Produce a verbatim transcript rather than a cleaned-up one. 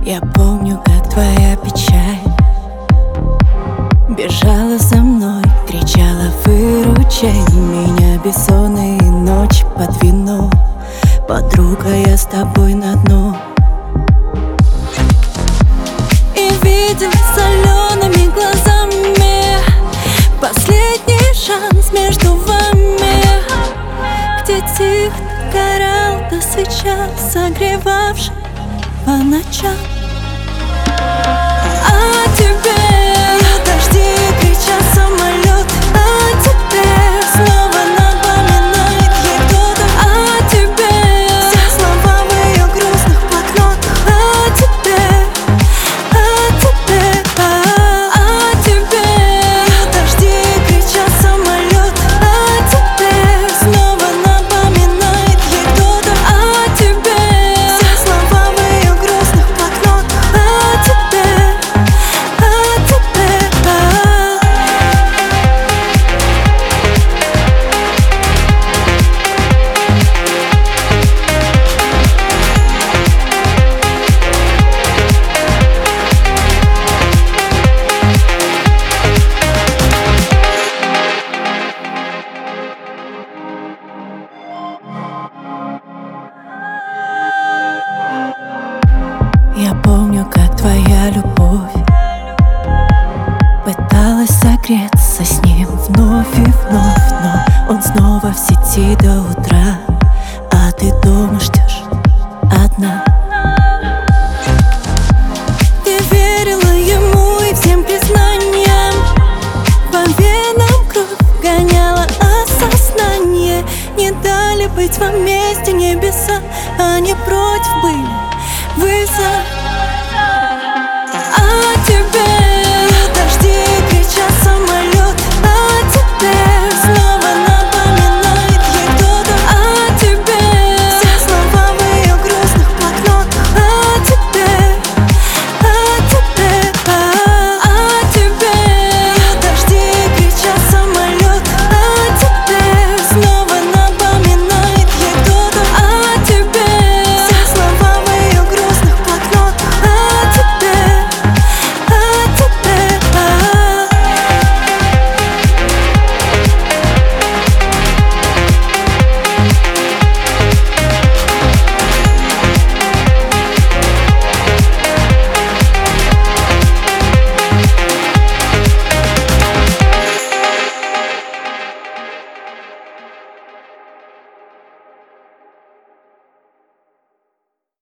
Я помню, как твоя печаль бежала за мной, кричала: выручай меня. Бессонные ночи под вино, подруга, я с тобой на дно. И видел солеными глазами последний шанс между вами, где тихо горел до свеча, согревавший по ночам. А тебе дожди кричат самолет, а тебе снова напоминает ей кто-то. А тебе все слова в ее грустных блокнотах. А тебе, а тебе, а, а тебе дожди кричат самолет, а тебе снова напоминает ей кто-то. А тебе все слова в ее грустных блокнотах. А тебе, а тебе, а. Я помню, как твоя любовь пыталась согреться с ним вновь и вновь, но он снова в сети до утра, а ты дома ждешь одна. Ты верила ему и всем признаниям, по венам кровь гоняла осознание. Не дали быть вам вместе небеса, они против были. Вы за